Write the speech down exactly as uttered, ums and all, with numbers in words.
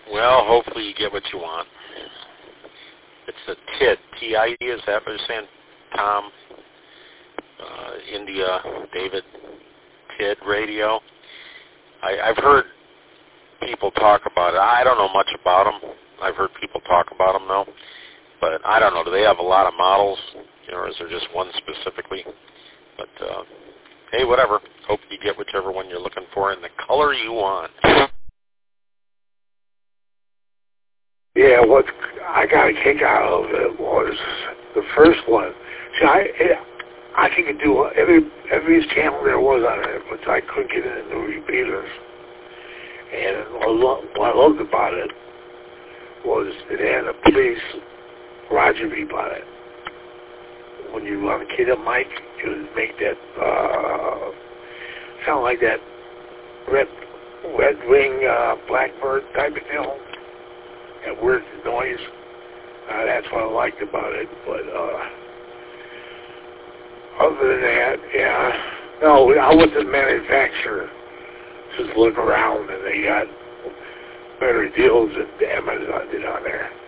Well, hopefully you get what you want. It's a T I D, T I D, is that what you're saying? Tom, uh, India, David, T I D radio. I, I've heard people talk about it. I don't know much about them. I've heard people talk about them, though. But I don't know. Do they have a lot of models, you know, or is there just one specifically? But, uh, hey, whatever. Hope you get whichever one you're looking for in the color you want. Yeah, what I got a kick out of it was the first one. See, I, I could do every every channel there was on it, but I couldn't get into the repeaters. And what I loved about it was it had a police Roger beep on it. When you want to kid a mic, you would make that uh, sound like that red red wing uh, blackbird type of deal. That weird noise. Uh, that's what I liked about it. But uh, other than that, yeah. No, I went to the manufacturer. Just look around, and they got better deals than Amazon did on there.